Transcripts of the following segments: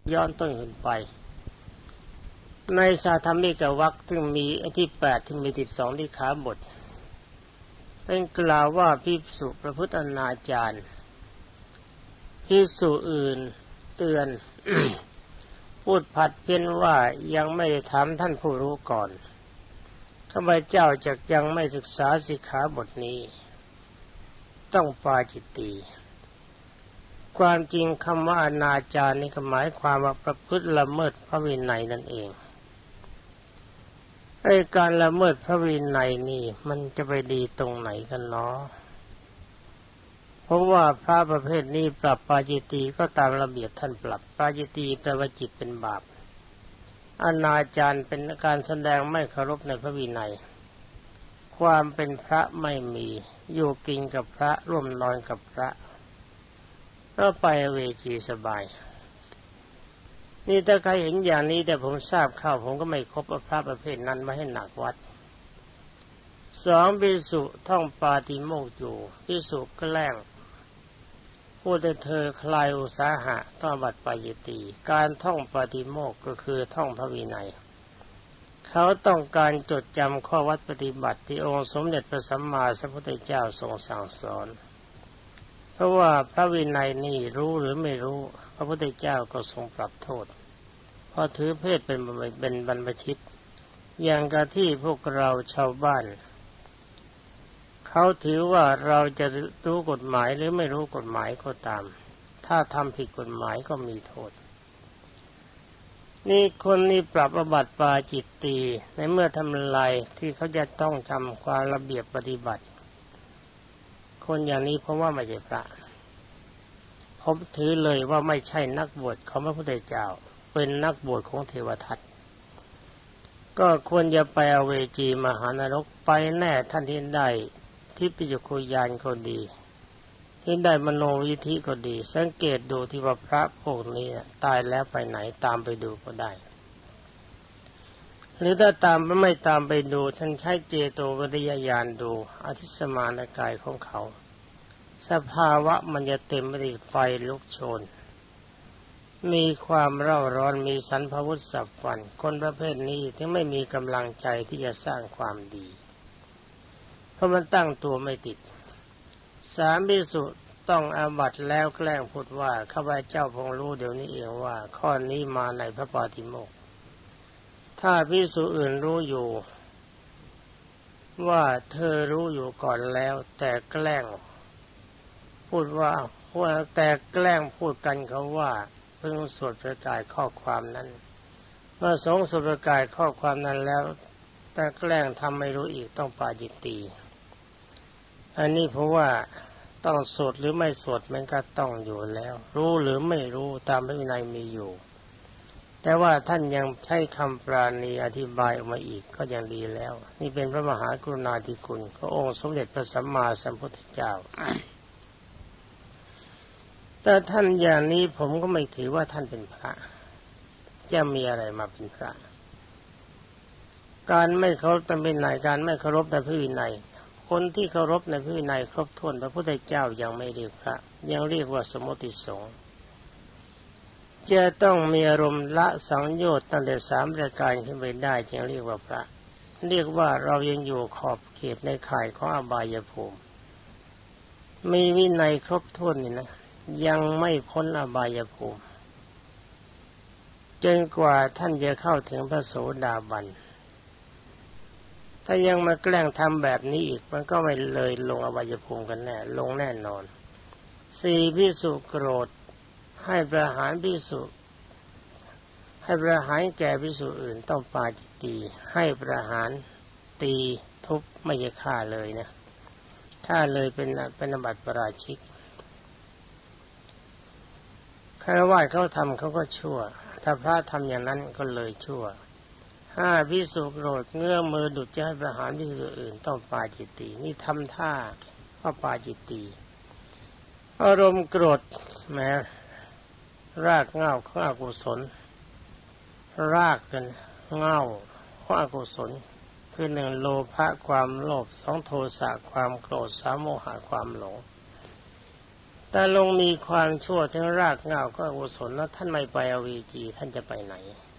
ย้อนต้นขึ้นไปในสาธรรมิกวรรคซึ่งมีที่8ที่มี12ที่ขาบทเป็นกล่าวว่าภิกษุประพฤติอนาจารภิกษุอื่นเตือน พูดผัดเพี้ยนว่ายังไม่ได้ถามท่านผู้รู้ก่อนข้าพเจ้าจักยังไม่ศึกษาสิกขาบทนี้ต้องปาจิตตีความจริงคำว่าอนาจารนี่ก็หมายความว่าประพฤติละเมิดพระวินัยนั่นเองไอ้การละเมิดพระวินัยนี่มันจะไปดีตรงไหนกันเนาะเพราะว่าพระประเภทนี้ปรับปาจิตตีก็ตามระเบียบท่านปรับปาจิตตีแปลว่าจิตเป็นบาปอนาจารเป็นการแสดงไม่เคารพในพระวินัยความเป็นพระไม่มีอยู่กินกับพระร่วมนอนกับพระก็ไปเวจีสบายนี่ถ้าใครเห็นอย่างนี้แต่ผมทราบเข้าผมก็ไม่คบพระประเภทนั้นมาให้หนักวัด2ภิกษุท่องปาติโมกข์อยู่ภิกษุแกล้งพูดให้เธอคลายอุตสาหะต้องบัดปาจิตตีการท่องปาติโมกข์ก็คือท่องพระวินัยเขาต้องการจดจำข้อวัดปฏิบัติที่องค์สมเด็จพระสัมมาสัมพุทธเจ้าทรงสั่งสอนเพราะว่าพระวินัยนี่รู้หรือไม่รู้พระพุทธเจ้าก็ทรงปรับโทษเพราะถือเพศเป็นบรรพชิตอย่างกับที่พวกเราชาวบ้านเขาถือว่าเราจะรู้กฎหมายหรือไม่รู้กฎหมายก็ตามถ้าทำผิดกฎหมายก็มีโทษนี่คนนี้ปรับอาบัติปาจิตตีในเมื่อทำลายที่เขาจะต้องจำความระเบียบปฏิบัติคนอย่างนี้เพราะว่าไม่ใช่พระผมถือเลยว่าไม่ใช่นักบวชของพระพุทธเจ้าเป็นนักบวชของเทวทัตก็ควรจะไปอเวจีมหานรกไปแน่ท่านที่ได้ทิพยจักขุญาณก็ดีที่ได้มโนวิธิก็ดีสังเกตดูที่ว่าพระพวกนี้ตายแล้วไปไหนตามไปดูก็ได้หรือถ้าไม่ตามไปดูท่านใช้เจโตวิริยญาณดูอธิสมานกายของเขาสภาวะมันจะเต็มไปด้วยไฟลุกโชนมีความเร่าร้อนมีสันพวุฒิสับฟันคนประเภทนี้ถึงไม่มีกำลังใจที่จะสร้างความดีเพราะมันตั้งตัวไม่ติด3ภิกษุต้องอาบัติแล้วแกล้งพูดว่าข้าพเจ้าเพิ่งรู้เดี๋ยวนี้เองว่าข้อนี้มาในพระปาติโมกข์ถ้าภิกษุอื่นรู้อยู่ว่าเธอรู้อยู่ก่อนแล้วแต่แกล้งพูดว่าแต่แกล้งพูดกันเขาว่าเพิ่งสวดประกาศข้อความนั้นเมื่อสงฆ์สวดประกาศข้อความนั้นแล้วแต่แกล้งทำไม่รู้อีกต้องปาจิตตีอันนี้เพราะว่าต้องสวดหรือไม่สวดมันก็ต้องอยู่แล้วรู้หรือไม่รู้ตามพระวินัยมีอยู่แต่ว่าท่านยังใช้คำปราณีอธิบายออกมาอีกก็ยังดีแล้วนี่เป็นพระมหากรุณาธิคุณขององค์สมเด็จพระสัมมาสัมพุทธเจ้า แต่ท่านอย่างนี้ผมก็ไม่ถือว่าท่านเป็นพระจะมีอะไรมาเป็นพระการไม่เคารพในพระวินัยการไม่เคารพในพระวินัยคนที่เคารพในพระวินัยครบถ้วนพระพุทธเจ้ายังไม่เรียกพระยังเรียกว่าสมมติสงฆ์จะต้องมีอารมณ์ละสังโยชน์ตั้งแต่3ประการขึ้นไปได้จึงเรียกว่าพระเรียกว่าเรายังอยู่ขอบเขตในข่ายของอบายภูมิมีวินัยครบถ้วนนี่นะยังไม่พ้นอบายภูมิจนกว่าท่านจะเข้าถึงพระโสดาบันถ้ายังมาแกล้งทำแบบนี้อีกมันก็ไม่เลยลงอบายภูมิกันแน่ลงแน่นอน4ภิกษุโกรธให้ประหารภิกษุให้ประหารแก่ภิกษุอื่นต้องปาจิตตีให้ประหารตีทุบไม่ใช่ฆ่าเลยนะฆ่าเลยเป็นอาบัติปาราชิกฆราวาสเขาทำเขาก็ชั่วถ้าพระทำอย่างนั้นก็เลยชั่ว5ภิกษุโกรธเงื้อมือดุจจะให้ประหารภิกษุอื่นต้องปาจิตตีนี่ทำท่าก็ปาจิตตีอารมณ์โกรธแม้รากเหง้าของอกุศลรากกันเหง้าของอกุศลคือ1โลภะความโลภ2โทสะความโกรธ3โมหะความหลงแต่ลงมีความชั่วทั้งรากเหง้าก็อกุศลแล้วท่านไม่ไปอเวจีท่านจะไปไหน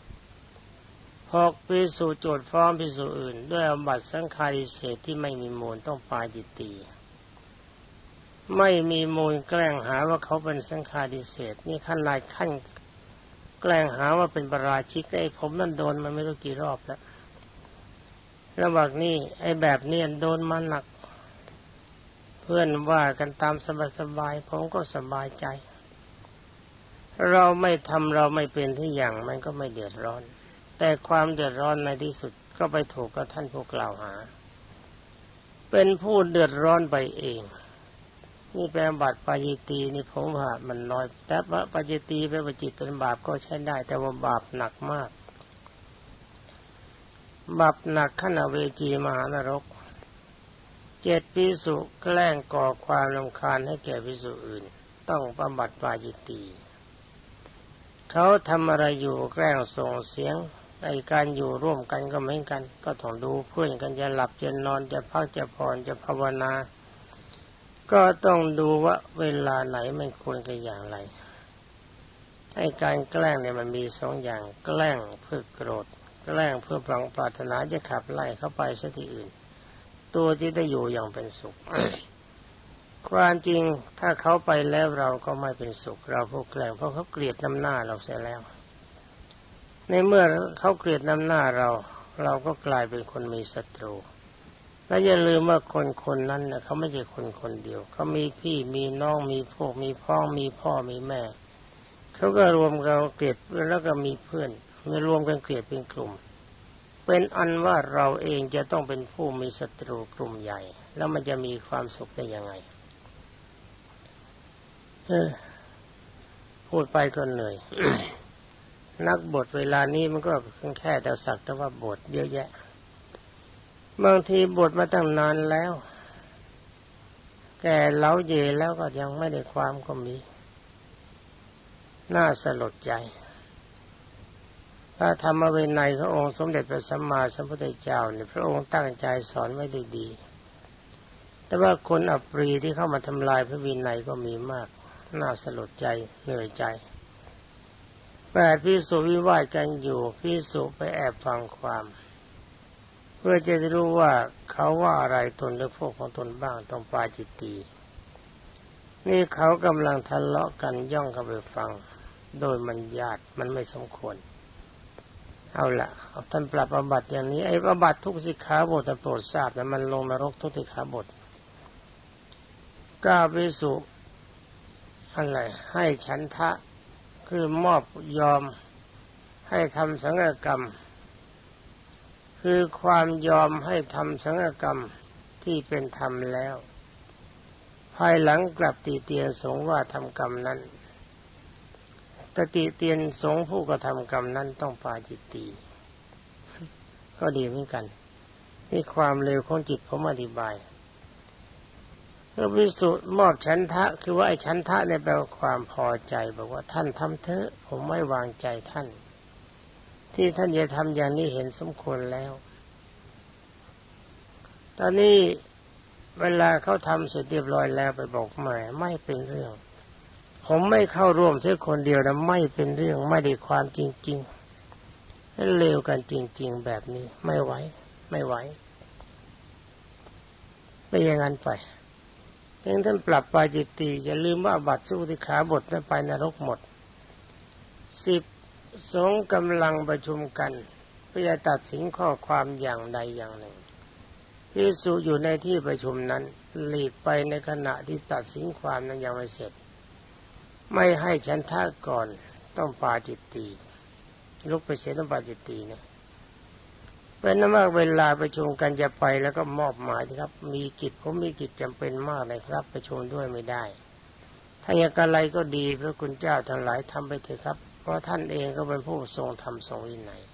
6ภิกษุโจทก์ฟ้องภิกษุอื่นด้วยอาบัติสังฆาริเศษที่ไม่มีมูลต้องปาจิตตีไม่มีมูลแกล้งหาว่าเขาเป็นสังฆาริเศษนี่ขั้นหลายขั้นแกล้งหาว่าเป็นปราชิกไอ้ผมนั่นโดนมาไม่รู้กี่รอบแล้วระหว่างนี้ไอ้แบบนี้โดนมาหนักเพื่อนว่ากันตามสบายๆผมก็สบายใจเราไม่ทำเราไม่เป็นที่อย่างมันก็ไม่เดือดร้อนแต่ความเดือดร้อนในที่สุดก็ไปถูกกับท่านผู้กล่าวหาเป็นผู้เดือดร้อนไปเองนี่แปลบัติปาจิตีนี่ผมว่ามันน้อยแต่ว่าปาจิตีเป็นวจิตเป็นบาปก็ใช้ได้แต่ว่าบาปหนักมากบาปหนักขั้นอเวจีมหานรก7ภิกษุแกล้งก่อความรำคาญให้แก่ภิกษุอื่นต้องบำบัดปาจิตีเขาทำอะไรอยู่แกล้งส่งเสียงในการอยู่ร่วมกันก็เหมือนกันก็ต้องดูเพื่อนกันจะหลับจะนอนจะพักจะผ่อนจะภาวนาก็ต้องดูว่าเวลาไหนมันควรกันอย่างไรไอ้การแกล้งเนี่ยมันมี2อย่างแกล้งเพื่อโกรธแกล้งเพื่อปรารถนาจะขับไล่เข้าไปซะที่อื่นตัวที่ได้อยู่อย่างเป็นสุข ความจริงถ้าเขาไปแล้วเราก็ไม่เป็นสุขเราผู้แกล้งเพราะเขาเกลียดน้ำหน้าเราเสียแล้วในเมื่อเขาเกลียดน้ำหน้าเราก็กลายเป็นคนมีศัตรูและอย่าลืมว่าคนนั้นนะเขาไม่ใช่คนเดียวเขามีพี่มีน้องมีพวกมีพ้องมีพ่อมีแม่เขาก็รวมกันเกลียดแล้วก็มีเพื่อนมีรวมกันเกลียดเป็นกลุ่มเป็นอันว่าเราเองจะต้องเป็นผู้มีศัตรูกลุ่มใหญ่แล้วมันจะมีความสุขได้ยังไงพูดไปก็เหนื่อย นักบทเวลานี้มันก็แค่แต่สักแต่ว่าบทเยอะแยะบางทีบทมาตั้งนานแล้วแก่เล้าเยแล้วก็ยังไม่ได้ความก็มีน่าสลดใจพระธรรมวินัยขององค์สมเด็จพระสัมมาสัมพุทธเจ้าเนี่ยพระองค์ตั้งใจสอนไว้ได้ดีแต่ว่าคนอัปรีที่เข้ามาทำลายพระวินัยก็มีมากน่าสลดใจเหนื่อยใจ8ภิกษุวิวาทกันอยู่ภิกษุไปแอบฟังความเพื่อจะได้รู้ว่าเขาว่าอะไรตนหรือพวกของตนบ้างต้องปาจิตตีนี่เขากำลังทะเลาะกันย่องเข้าไปฟังโดยมันญาติมันไม่สมควรเอาละท่านปรับอาบัติอย่างนี้ไอ้อาบัติทุกสิกขาบทโปรดทราบนะมันลงนรกทุกสิกขาบท9ภิกษุอะไรให้ฉันทะคือมอบยอมให้ทำสังฆกรรมคือความยอมให้ทำสังฆกรรมที่เป็นธรรมแล้วภายหลังกลับติเตียนสงฆ์ว่าทำกรรมนั้นแต่ติเตียนสงฆ์ผู้กระทำกรรมนั้นต้องปาจิตตีก็ดีเหมือนกันนี่ความเร็วของจิตผมอธิบายเมื่อภิกษุมอบฉันทะคือว่าไอ้ฉันทะเนี่ยแปลว่าความพอใจบอกว่าท่านทำเถอะผมไม่วางใจท่านที่ท่านจะทำอย่างนี้เห็นสมควรแล้วตอนนี้เวลาเขาทำเสร็จเรียบร้อยแล้วไปบอกไม่เป็นเรื่องผมไม่เข้าร่วมแค่คนเดียวนะไม่เป็นเรื่องไม่ได้ความจริงๆเลวกันจริงๆแบบนี้ไม่ไหวไปอย่างนั้นไปท่านปรับปาจิตตีอย่าลืมว่าอาบัติสุติขาบทนั้นไปนรกหมด10สงฆ์กำลังประชุมกันเพื่อตัดสินข้อความอย่างใดอย่างหนึ่งภิกษุอยู่ในที่ประชุมนั้นหลีกไปในขณะที่ตัดสินความนั้นยังไม่เสร็จไม่ให้ฉันทะก่อนต้องปาจิตตีลุกไปเสียต้องปาจิตตีนะเป็นนั้นว่าเวลาประชุมกันจะไปแล้วก็มอบหมายครับมีกิจผมมีกิจจำเป็นมากเลยครับประชุมด้วยไม่ได้ถ้าอย่างไรก็ดีพระคุณเจ้าทั้งหลายทำไปเถอะครับเพราะท่านเองก็เป็นผู้ทรงธรรมทรงวินัย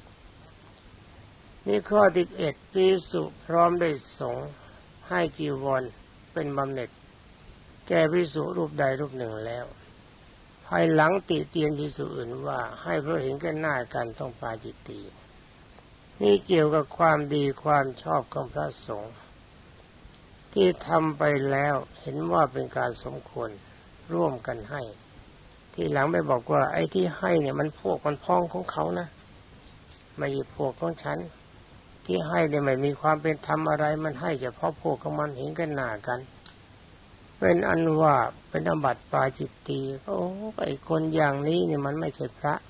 นี่ข้อ11ภิกษุพร้อมด้วยสงฆ์ให้จีวรเป็นบำเหน็จแก่ภิกษุรูปใดรูปหนึ่งแล้วภายหลังติเตียนภิกษุอื่นว่าให้เพราะเห็นกันหน้ากันต้องปาจิตตีนี่เกี่ยวกับความดีความชอบของพระสงฆ์ที่ทำไปแล้วเห็นว่าเป็นการสมควรร่วมกันให้ที่หลังไปบอกว่าไอ้ที่ให้เนี่ยมันพวกมันพ้องของเขานะไม่ใช่พวกของฉันที่ให้เนี่ยไม่มีความเป็นธรรมอะไรมันให้เฉพาะพวกของมันเห็นกันหน้ากันเป็นอันว่าเป็นอาบัติปาจิตตีโอ้ไอ้คนอย่างนี้เนี่ยมันไม่ใช่พระ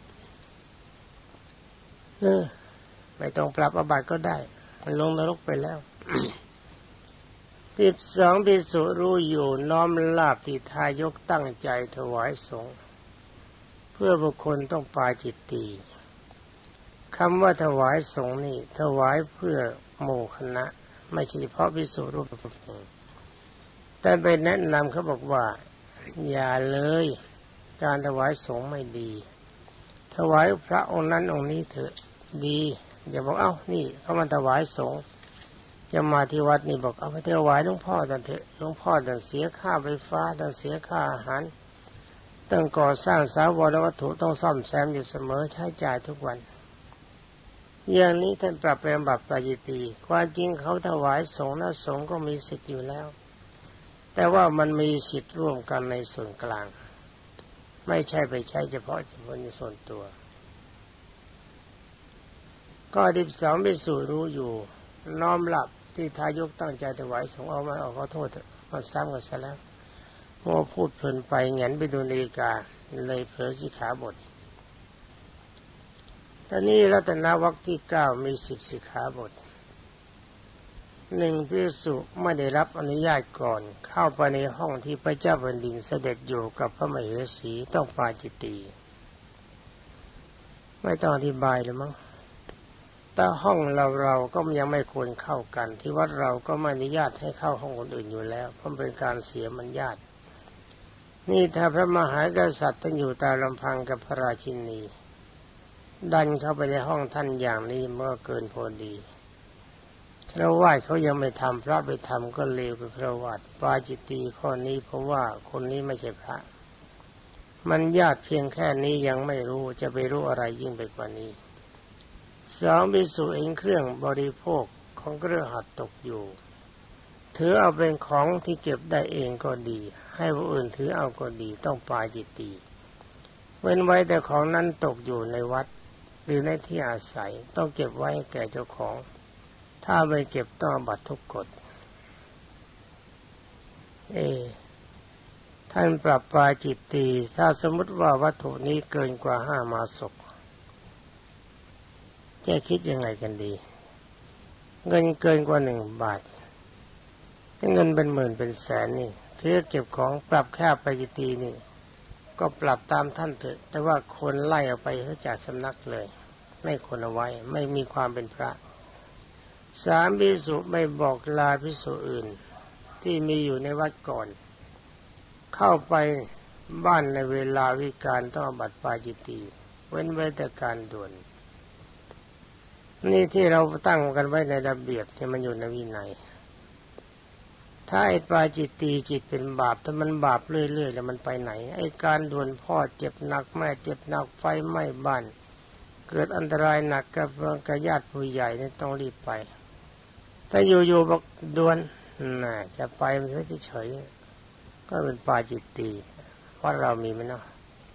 ไม่ต้องปรับอาบัติก็ได้มันลงนรกไปแล้ว 12ภิกษุรู้อยู่น้อมลาภที่ทายกตั้งใจถวายสงฆ์เพื่อบุคคลต้องปาจิตตีคำว่าถวายสงฆ์นี่ถวายเพื่อหมู่คณะไม่ใช่เฉพาะภิกษุรูปเดียวแต่ไปแนะนำเขาบอกว่าอย่าเลยการถวายสงฆ์ไม่ดีถวายพระองค์นั้นองค์นี้เถอะดีอย่าบอกเอ้านี่เขามาถวายสงฆ์จะมาที่วัดนี่บอกเอาไปถวายหลวงพ่อท่านเถอะหลวงพ่อท่านเสียค่าไฟฟ้าท่านเสียค่าอาหารต้องก่อสร้างสาวรวัตถุต้องซ่อมแซมอยู่เสมอใช้จ่ายทุกวันอย่างนี้ท่านปรับเป็นอาบัติปาจิตตีความจริงเขาถวายสงฆ์นะสงฆ์ก็มีสิทธิ์อยู่แล้วแต่ว่ามันมีสิทธิ์ร่วมกันในส่วนกลางไม่ใช่ไปใช้เฉพาะในส่วนตัวก็12ภิกษุรู้อยู่น้อมรับที่ทายกตั้งใจถวายสงฆ์เอามาขอโทษมาซ้ำกันซะแล้วเพราะพูดเพลินไปแหงนไปดูนาฬิกาเลยเผลอสิกขาบทตอนนี้รัตนวรรคที่9มี10สิกขาบท1ภิกษุไม่ได้รับอนุญาตก่อนเข้าไปในห้องที่พระเจ้าแผ่นดินเสด็จอยู่กับพระมเหสีต้องปาจิตตีไม่ต้องอธิบายเลยมั้งแต่ห้องเราก็ยังไม่ควรเข้ากันที่วัดเราก็ไม่อนุญาตให้เข้าห้องคนอื่นอยู่แล้วเพราะเป็นการเสียมารยาทนี่ถ้าพระมหากษัตริย์ท่านอยู่ตามลำพังกับพระราชินีดันเข้าไปในห้องท่านอย่างนี้เมื่อเกินพอดีฆราวาสเขายังไม่ทำพระไปทำก็เลวกับฆราวาสปาจิตตีข้อนี้เพราะว่าคนนี้ไม่ใช่พระมันญาติเพียงแค่นี้ยังไม่รู้จะไปรู้อะไรยิ่งไปกว่านี้2ภิกษุเห็นเครื่องบริโภคของเครื่องหัตถ์ตกอยู่ถือเอาเป็นของที่เก็บได้เองก็ดีให้ผู้อื่นถือเอาก็ดีต้องปาจิตตีเว้นไว้แต่ของนั้นตกอยู่ในวัดหรือในที่อาศัยต้องเก็บไว้แก่เจ้าของถ้าไม่เก็บต้องอาบัติทุกกฎท่านปรับปาจิตตีถ้าสมมติว่าวัตถุนี้เกินกว่า5 มาศกจะคิดยังไงกันดีเงินเกินกว่า1 บาทเงินเป็นหมื่นเป็นแสนนี่ถือเก็บของปรับแค่ปาจิตตีนี่ก็ปรับตามท่านเถอะแต่ว่าคนไล่ออกไปจากสำนักเลยไม่ควรเอาไว้ไม่มีความเป็นพระ3ภิกษุไม่บอกลาภิกษุอื่นที่มีอยู่ในวัดก่อนเข้าไปบ้านในเวลาวิกาลต้องอาบัติปาจิตตีเว้นไว้แต่การด่วนนี่ที่เราตั้งกันไว้ในระเบียบที่มันอยู่ในวินัยถ้าไอ้ปาจิตตีจิตเป็นบาปถ้ามันบาปเรื่อยๆแล้วมันไปไหนไอ้การด่วนพ่อเจ็บหนักแม่เจ็บหนักไฟไหม้บ้านเกิดอันตรายหนักกับญาติผู้ใหญ่นี่ต้องรีบไปถ้าอยู่ๆบอกด่วนน่ะจะไปมันเฉยๆก็เป็นปาจิตตีวัดเรามีไหมเนาะ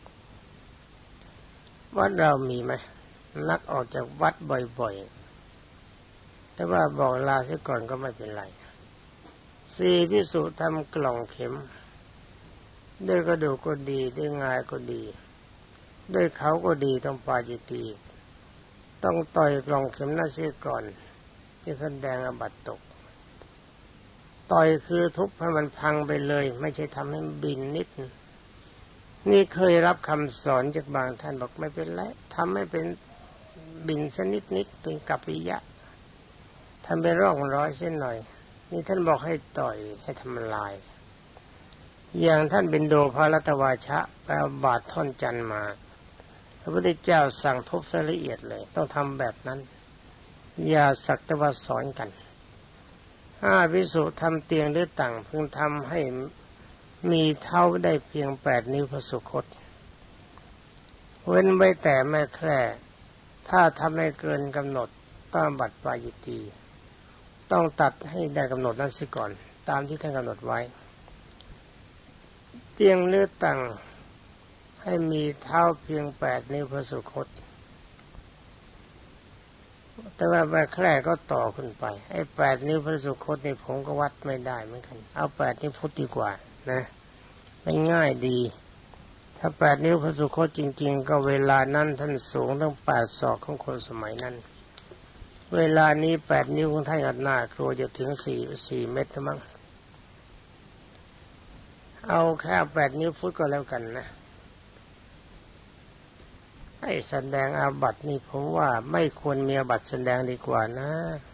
วัดเรามีไหมนักออกจากวัดบ่อยๆแต่ว่าบอกลาเสียก่อนก็ไม่เป็นไร4ภิกษุทำกล่องเข็มด้วยกระดูกก็ดีด้วยงาก็ดีด้วยเขาก็ดีต้องปาจิตตีต้องต่อยกล่องเข็มนั้นเสียก่อนที่แสดงอาบัติตกต่อยคือทุบให้มันพังไปเลยไม่ใช่ทำให้บินนิดนี่เคยรับคำสอนจากบางท่านบอกไม่เป็นไรทำให้เป็นบินสักนิดเป็นกัปปิยะทำเป็นร่องรอยเส้นหน่อยนี่ท่านบอกให้ต่อยให้ทำลายอย่างท่านบินโดภรัตวาชะไปเอาบาทท่อนจันทร์มาพระพุทธเจ้าสั่งทุบละเอียดเลยต้องทำแบบนั้นอย่าสักแต่ว่าสอนกัน5ภิกษุทำเตียงหรือตั่งพึงทำให้มีเท่าได้เพียง8 นิ้วพระสุคตเว้นไว้แต่แม่แคร่ถ้าทำให้เกินกำหนดต้องอาบัติปาจิตตีต้องตัดให้ได้กำหนดนั้นเสียก่อนตามที่ท่านกำหนดไว้เตียงเลือตังให้มีเท้าเพียง8 นิ้วพระสุคตแต่ว่าแม่แคร่ก็ต่อขึ้นไปไอ้8 นิ้วพระสุคตนี่ผมก็วัดไม่ได้เหมือนกันเอา8 นิ้วพุทธดีกว่านะมันง่ายดีถ้า8 นิ้วพระสุคตจริงๆก็เวลานั้นท่านสูงตั้ง8 ศอกของคนสมัยนั้นเวลานี้8 นิ้วของท่านก็น่ากลัวจะถึง4 เมตรมั้งเอาแค่8 นิ้วพุทธก็แล้วกันนะให้แสดงอาบัตินี่ผมว่าไม่ควรมีอาบัติแสดงดีกว่านะ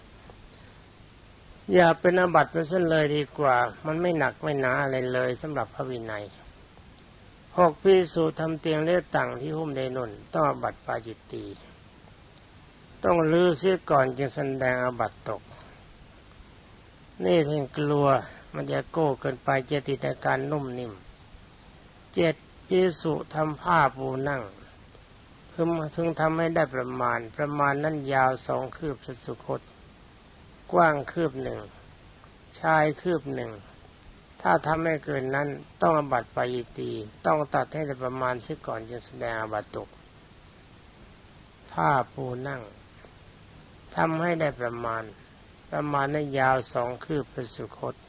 อย่าเป็นอาบัติมันซะเลยดีกว่ามันไม่หนักไม่หนาอะไรเลยสำหรับพระวินัย6 ภิกษุทำเตียงเลือดต่างที่หุ้มในนุ่นต้องอาบัติปาจิตตีต้องลื้อเสียก่อนจึงแสดงอาบัติตกนี่ท่านกลัวมันจะโก้เกินไปจะติดอาการนุ่มนิ่ม7 ภิกษุทำผ้าปูนั่งพึงทำให้ได้ประมาณนั้นยาว2 คืบพระสุคตกว้างคืบ 1ชายคืบ 1ถ้าทำให้เกินนั้นต้องอาบัติปาจิตตีต้องตัดให้ได้ประมาณเสียก่อนจึงแสดงอาบัติตกผ้าปูนั่งทำให้ได้ประมาณนั้นยาว2 คืบพระสุคต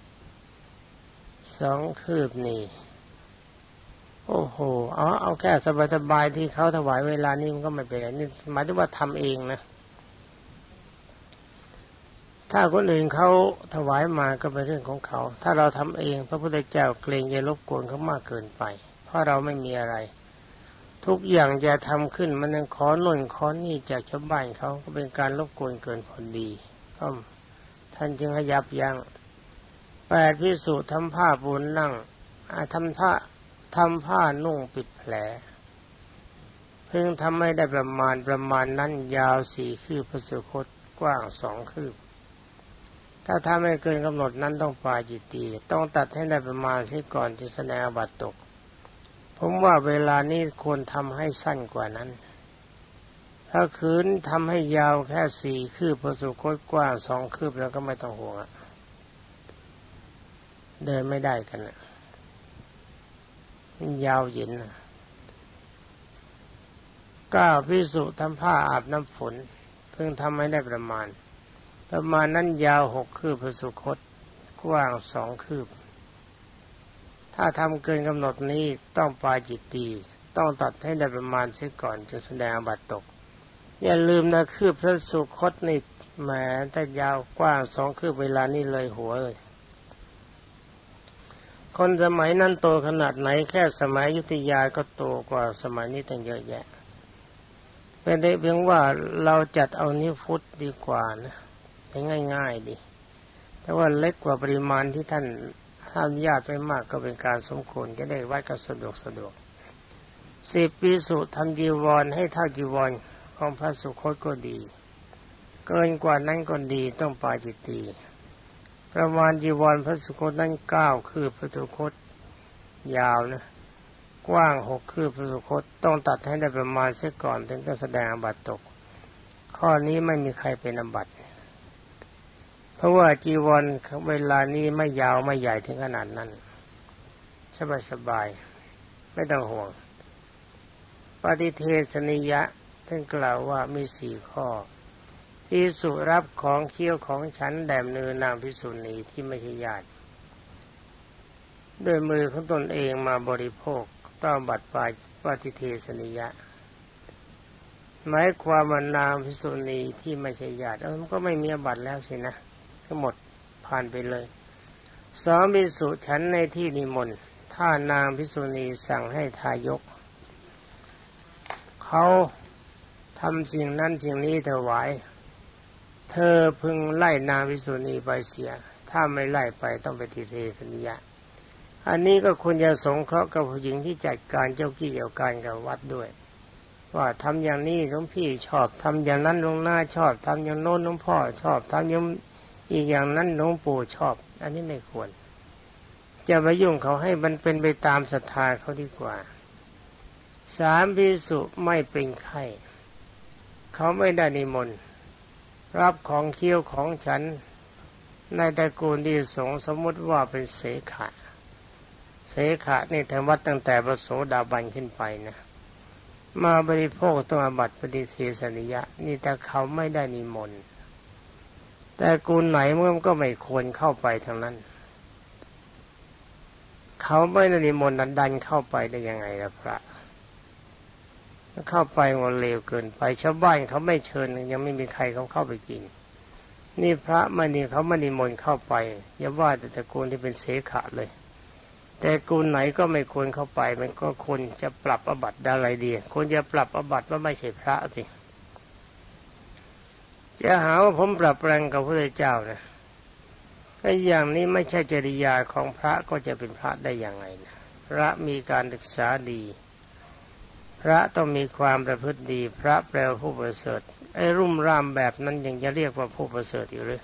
2 คืบนี่โอ้โหเอาแค่สบายๆที่เขาถวายเวลานี้มันก็ไม่เป็นไรนี่หมายถึงว่าทำเองนะถ้าคนอื่นเขาถวายมาก็เป็นเรื่องของเขาถ้าเราทำเองพระพุทธเจ้าเกรงจะรบกวนเขามากเกินไปเพราะเราไม่มีอะไรทุกอย่างจะทำขึ้นมันยังขอโน่นขอนี่จากชาวบ้านเขาก็เป็นการรบกวนเกินพอดีก็ท่านจึงให้ยับยั้ง8 ภิกษุทำผ้าปูนั่งทำผ้านุ่งปิดแผลเพิ่งทำให้ได้ประมาณนั้นยาว4 คืบพระสุคตกว้าง2 คืบถ้าทำให้เกินกำหนดนั้นต้องปาจิตตีต้องตัดให้ได้ประมาณเสียก่อนจะแสดงอาบัติตกผมว่าเวลานี้ควรทำให้สั้นกว่านั้นถ้าคืนทำให้ยาวแค่4 คืบพระสุคตกว้าง2 คืบแล้วก็ไม่ต้องห่วงเดินไม่ได้กันยาวเย็น9 ภิกษุทำผ้าอาบน้ำฝนเพิ่งทำให้ได้ประมาณนั้นยาว6 คืบพระสุคตกว้าง2 คืบถ้าทำเกินกำหนดนี้ต้องปาจิตตีต้องตัดให้ได้ประมาณเสียก่อนจึงแสดงอาบัติตกอย่าลืมนะคืบพระสุคตนี่แหมแต่ยาวกว้าง2 คืบเวลานี้เลยหัวเลยคนสมัยนั้นโตขนาดไหนแค่สมัยอยุธยาก็โตกว่าสมัยนี้ตั้งเยอะแยะเป็นได้เพียงว่าเราจัดเอานิ้วฟุตดีกว่านะง่ายๆดีแต่ว่าเล็กกว่าปริมาณที่ท่านอนุญาตไปมากก็เป็นการสมควรจะได้วัดก็สะดวก10 ภิกษุทำจีวรให้เท่าจีวรของพระสุคตก็ดีเกินกว่านั้นก็ดีต้องปาจิตตีประมาณจีวรพระสุคตนั้น9 คืบพระสุคตยาวนะกว้าง6 คืบพระสุคตต้องตัดให้ได้ประมาณเสียก่อนถึงจะแสดงอาบัติตกข้อนี้ไม่มีใครเป็นอาบัติเพราะว่าจีวรเวลานี้ไม่ยาวไม่ใหญ่ถึงขนาดนั้นสบายๆไม่ต้องห่วงปฏิเทศนิยะท่านกล่าวว่ามี4 ข้อภิกษุรับของเคี้ยวของฉันแด่มือนางภิกษุณีที่ไม่ใช่ญาติด้วยมือของตนเองมาบริโภคต้องบัตรปฏิเทศนิยะหมายความว่านางภิกษุณีที่ไม่ใช่ญาติมันก็ไม่มีอาบัติแล้วสินะทั้งหมดผ่านไปเลย2 ภิกษุฉันในที่นิมนต์ถ้านางภิกษุณีสั่งให้ทายกเขาทำสิ่งนั้นสิ่งนี้ถวายเธอพึงไล่นางภิกษุณีไปเสียถ้าไม่ไล่ไปต้องไปฏิเทศนิยะอันนี้ก็ควรจะสงเคราะห์กับผู้หญิงที่จัดการเจ้ากี้เจ้าการกับวัดด้วยว่าทำอย่างนี้หลวงพี่ชอบทำอย่างนั้นหลวงน้าชอบทำอย่างโน้นหลวงพ่อชอบทำอย่างอีกอย่างนั้นหลวงปู่ชอบอันนี้ไม่ควรจะไปยุ่งเขาให้มันเป็นไปตามศรัทธาเขาดีกว่า3 ภิกษุไม่เป็นไข้เขาไม่ได้นิมนต์รับของเคี้ยวของฉันในตระกูลที่สงฆ์สมมติว่าเป็นเสขะเสขะนี่ทำวัดตั้งแต่พระโสดาบันขึ้นไปนะมาบริโภคต้องอาบัติปฏิเทสนิยะนี่แต่เขาไม่ได้นิมนต์แต่กูลไหนมันก็ไม่ควรเข้าไปทางนั้นเขาไม่ได้นิมนต์ดันเข้าไปได้ยังไงล่ะพระเข้าไปมันเลวเกินไปชาวบ้านเขาไม่เชิญยังไม่มีใครเขาเข้าไปกินนี่พระมานี่เขาไม่นิมนต์เข้าไปอย่าว่าแต่ตระกูลที่เป็นเสขะเลยแต่กูลไหนก็ไม่ควรเข้าไปมันก็ควรจะปรับอาบัติอะไรดีควรจะปรับอาบัติว่าไม่ใช่พระสิจะหาว่าผมปรับแรงกับพระเจ้านะไอ้อย่างนี้ไม่ใช่จริยาของพระก็จะเป็นพระได้อย่างไรนะพระมีการศึกษาดีพระต้องมีความประพฤติดีพระแปลว่าผู้ประเสริฐไอ้รุ่มร่ามแบบนั้นยังจะเรียกว่าผู้ประเสริฐอยู่หรือ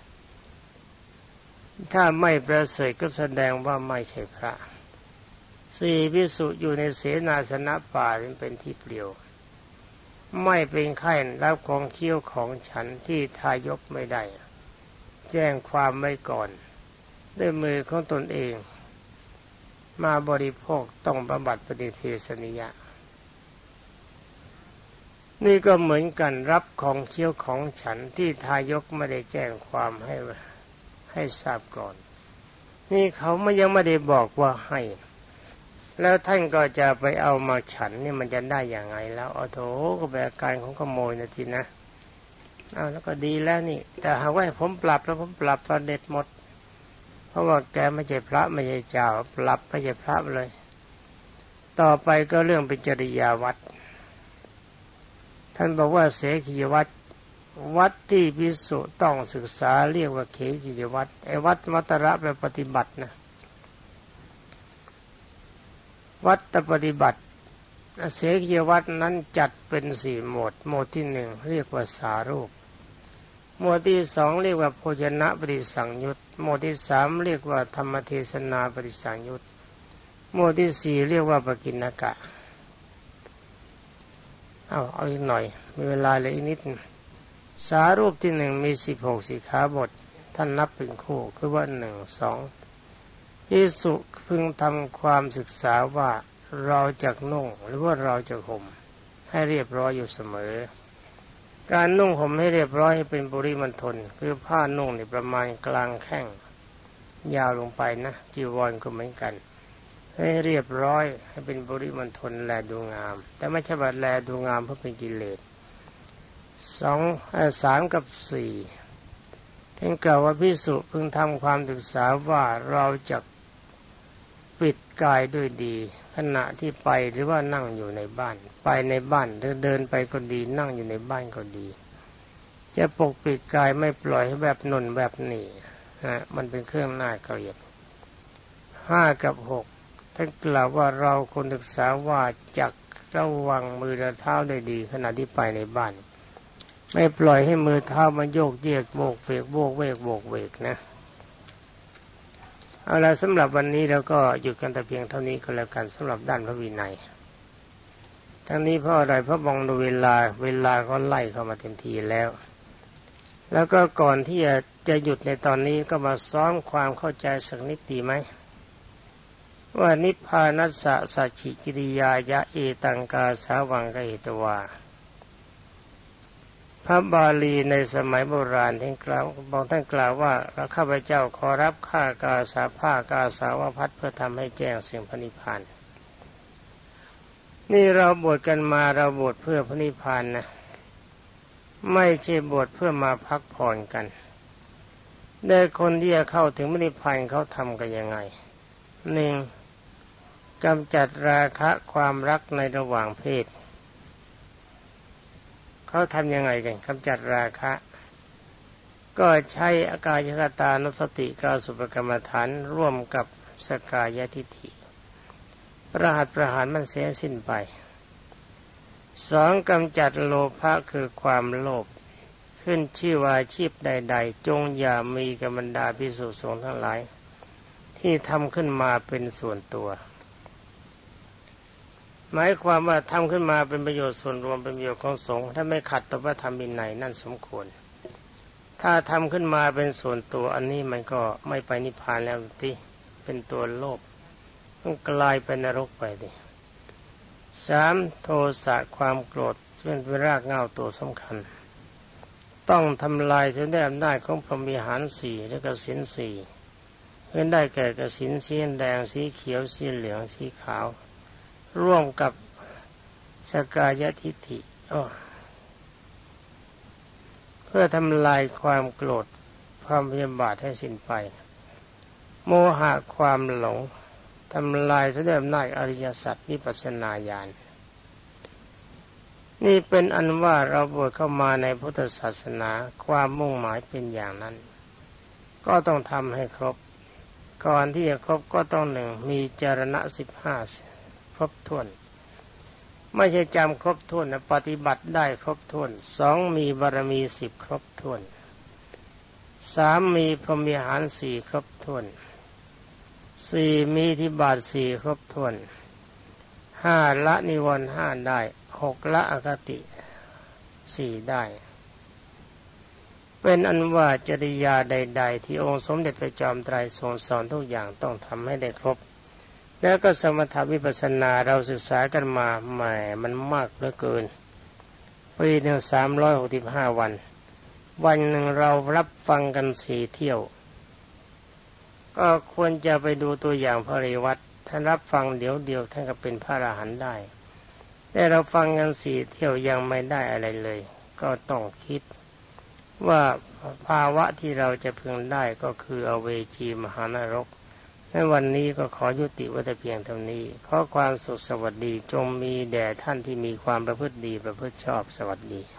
ถ้าไม่ประเสริฐก็แสดงว่าไม่ใช่พระสี่ภิกษุอยู่ในเสนาสนะป่าเป็นที่เปลี่ยวไม่เป็นไข้รับของเคี้ยวของฉันที่ทายกไม่ได้แจ้งความไว้ก่อนด้วยมือของตนเองมาบริโภคต้องบำบัดปฏิเทสนิยะนี่ก็เหมือนกันรับของเคี้ยวของฉันที่ทายกไม่ได้แจ้งความให้ทราบก่อนนี่เขายังไม่ได้บอกว่าให้แล้วท่านก็จะไปเอามาฉันนี่มันจะได้อย่างไงแล้วโถก็เป็นอาการของขโมยนะทีนะเอาแล้วก็ดีแล้วนี่แต่หากว่าผมปรับแล้วผมปรับตอนเด็ดหมดเพราะว่าแกไม่ใช่พระไม่ใช่เจ้าปรับไม่ใช่พระเลยต่อไปก็เรื่องเป็นจริยาวัดท่านบอกว่าเสขียวัดวัดที่ภิกษุต้องศึกษาเรียกว่าเขขียวัดไอ้วัดมัตตระแปลปฏิบัตินะวัดปฏิบัติเสขียวัดนั้นจัดเป็น4หมวดหมวดที่1เรียกว่าสารูปหมวดที่2เรียกว่าโภชนะปฏิสังยุตหมวดที่3เรียกว่าธรรมเทศนาปฏิสังยุตหมวดที่4เรียกว่าปกิณณกะเอาอีกหน่อยมีเวลาเหลืออีกนิดสารูปที่1มี16สิกขาบทท่านนับเป็นคู่คือว่า1 2ภิกษุพึงทำความศึกษาว่าเราจักนุ่งหรือว่าเราจักห่มให้เรียบร้อยอยู่เสมอการนุ่งห่มให้เรียบร้อยให้เป็นปริมณฑลคือผ้านุ่งนี่ประมาณกลางแข้งยาวลงไปนะจีวรก็เหมือนกันให้เรียบร้อยให้เป็นปริมณฑลแลดูงามแต่ไม่ใช่ว่าแลดูงามเพื่อเป็นกิเลส3 กับ 4ท่านกล่าวว่าภิกษุพึงทำความศึกษาว่าเราจะปิดกายด้วยดีขณะที่ไปหรือว่านั่งอยู่ในบ้านไปในบ้านหรือเดินไปก็ดีนั่งอยู่ในบ้านก็ดีจะปกปิดกายไม่ปล่อยให้แบบนนแบบนี้มันเป็นเครื่องน่าเกลียด5 กับ 6ท่านกล่าวว่าเราควรศึกษาว่าจักระวังมือและเท้าได้ดีขณะที่ไปในบ้านไม่ปล่อยให้มือเท้ามันโยกเยกโบกเวกโบกเวกโบกเวกนะเอาละสำหรับวันนี้เราก็หยุดกันแต่เพียงเท่านี้ก็แล้วกันสำหรับด้านพระวินัยทั้งนี้เพราะอะไรเพราะมองดูเวลาก็ไล่เข้ามาเต็มทีแล้วก็ก่อนที่จะหยุดในตอนนี้ก็มาซ้อมความเข้าใจสักนิดดีไหมว่านิพพานัสสะสัจฉิกิริยายะเอตังกาสาวังกเหตวาพระบาลีในสมัยโบราณท่านกล่าวว่าข้าพเจ้าขอรับข้ากาสาผ้ากาสาวพัดเพื่อทำให้แจ้งสิ่งพระนิพพานนี่เราบวชกันมาเราบวชเพื่อพระนิพพานนะไม่ใช่บวชเพื่อมาพักผ่อนกันแต่คนที่จะเข้าถึงพระนิพพานเขาทำกันยังไง1กำจัดราคะความรักในระหว่างเพศเขาทำยังไงกันกำจัดราคะก็ใช้อากายคตานุสติกาสุปกรรมฐานร่วมกับสกายทิฏฐิประหารมันเสียสิ้นไป2กำจัดโลภะคือความโลภขึ้นชื่อว่าอาชีพใดๆจงอย่ามีกับบรรดาภิกษุสงฆ์ทั้งหลายที่ทำขึ้นมาเป็นส่วนตัวหมายความว่าทำขึ้นมาเป็นประโยชน์ส่วนรวมเป็นประโยชน์ของสงฆ์ถ้าไม่ขัดต่อพระธรรมวินัยนั่นสมควรถ้าทำขึ้นมาเป็นส่วนตัวอันนี้มันก็ไม่ไปนิพพานแล้วที่เป็นตัวโลภต้องกลายเป็นนรกไปดิ3. โทสะความโกรธเป็นรากเหง้าตัวสำคัญต้องทำลายถึงได้อำนาจของพรหมวิหาร4และกสิณ4เพื่อได้แก่กสิณสีแดงสีเขียวสีเหลืองสีขาวร่วมกับสกายทิฏฐิเพื่อทำลายความโกรธความพยาบาทให้สิ้นไปโมหะความหลงทำลายถึงได้อำนาจอริยสัจวิปัสสนาญาณนี่เป็นอันว่าเราบวชเข้ามาในพุทธศาสนาความมุ่งหมายเป็นอย่างนั้นก็ต้องทำให้ครบก่อนที่จะครบก็ต้อง1มีจรณะ15ครบถ้วนไม่ใช่จำครบถ้วนนะปฏิบัติได้ครบถ้วน2มีบารมี10ครบถ้วน3มีพรหมวิหาร4ครบถ้วน4มีอิทธิบาท4ครบถ้วน5ละนิวรณ์5ได้6ละอคติ4ได้เป็นอันว่าจริยาใดๆที่องค์สมเด็จพระจอมไตรทรงสอนทุกอย่างต้องทำให้ได้ครบแล้วก็สมถะวิปัสสนาเราศึกษากันมาแหมมันมากเหลือเกินปีหนึ่ง365วันวันหนึ่งเรารับฟังกัน4เที่ยวก็ควรจะไปดูตัวอย่างพระเรวัตท่านรับฟังเดี๋ยวเดียวท่านก็เป็นพระอรหันต์ได้แต่เราฟังกัน4เที่ยวยังไม่ได้อะไรเลยก็ต้องคิดว่าภาวะที่เราจะพึงได้ก็คืออเวจีมหานรกในวันนี้ก็ขอยุติไว้แต่เพียงเท่านี้ขอความสุขสวัสดีจงมีแด่ท่านที่มีความประพฤติดีประพฤติชอบสวัสดี